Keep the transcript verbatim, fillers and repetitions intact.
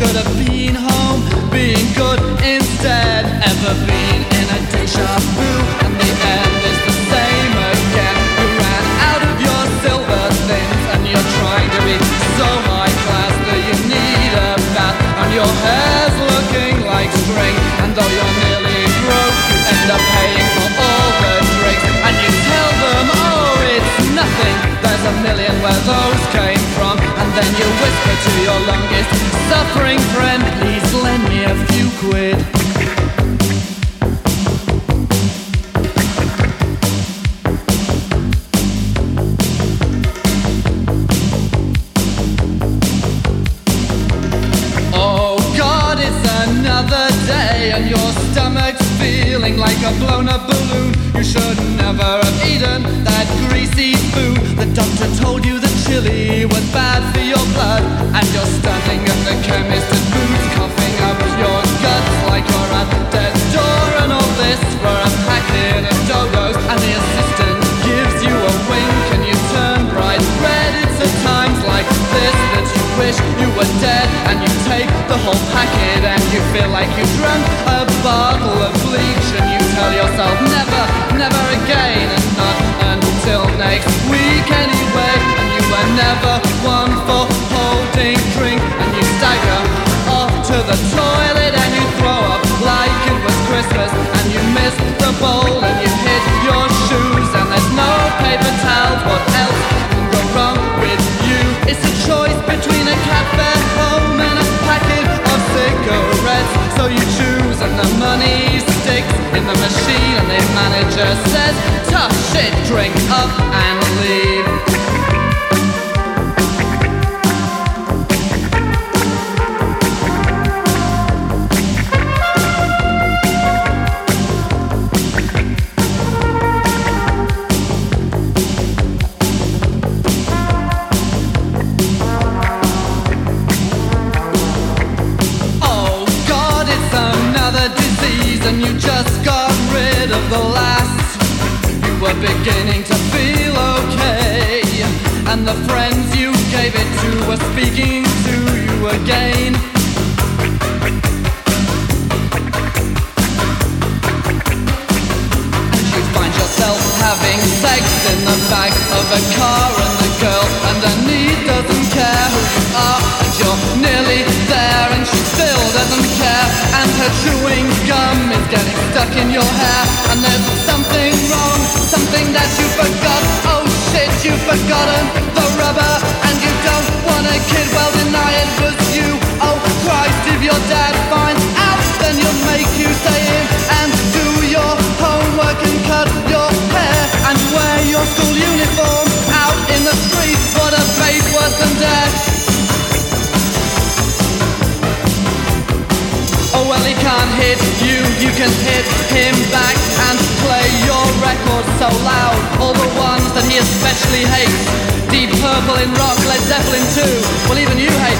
should have been home, being good instead. Ever been in a deja vu, and the end is the same again. You ran out of your silver things, and you're trying to be so high class that you need a bath, and your hair's looking like string. And though you're nearly broke, you end up paying for all the drinks, and you tell them, oh, it's nothing, there's a million where those came from. And then you whisper to your longest suffering friend, please lend me a few quid. Oh God, it's another day, and your stomach's feeling like a blown up balloon. You should never have eaten that greasy food. The doctor told you that chili was bad for your blood, and you're standing at the chemist and boots, coughing up your guts like you're at death's door. And all this for a packet of Dodos, and the assistant gives you a wink, and you turn bright red. It's at times like this that you wish you were dead, and you take the whole packet, and you feel like you drank a bottle of bleach, and you tell yourself never, never again, and not until next week anyway. And you were never one for holding drink, and you stagger off to the toilet, and you throw up like it was Christmas, and you miss the bowl, and you hit your shoes, and there's no paper towels. What else can go wrong with you? It's a choice between a cafe home and a packet of cigarettes, so you choose, and the money sticks in the machine, and the manager says, tough shit, drink up and leave. Oh God, it's another disease, and you just got rid of the last. You were beginning to feel okay, and the friends you gave it to were speaking to you again. And you find yourself having sex in the back of a car, and the girl underneath doesn't care who you are, and you're nearly there, and she still doesn't care, and her chewing gum is getting stuck in your hair, and there's something wrong, something that you forgot. Oh shit, you've forgotten the rubber, and you don't want a kid, well deny it was you. Oh Christ, if your dad finds out, then you'll make you stay in and do your homework and cut your hair and wear your school uniform out in the street. What a fate worse than death. Oh well, he can't hit you, you can hit him back and play your record so loud, all the ones that he especially hates. Deep Purple in rock, Led Zeppelin too, well even you hate